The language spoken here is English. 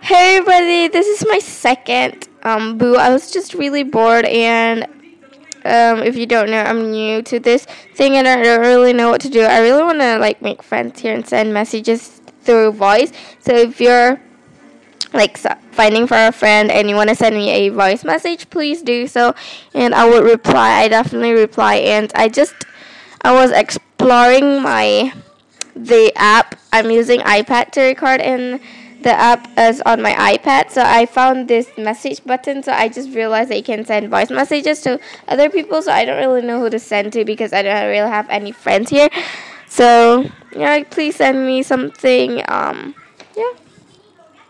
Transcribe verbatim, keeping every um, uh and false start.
Hey everybody, this is my second um boo. I was just really bored, and um if you don't know, I'm new to this thing and I don't really know what to do. I really want to like make friends here and send messages through voice. So if you're like s- finding for a friend and you want to send me a voice message, please do so, and I would reply. I definitely reply. And I just I was exploring my the app. I'm using iPad to record, and the app is on my iPad. So I found this message button. So I just realized that you can send voice messages to other people. So I don't really know who to send to because I don't really have any friends here. So yeah, please send me something. Um,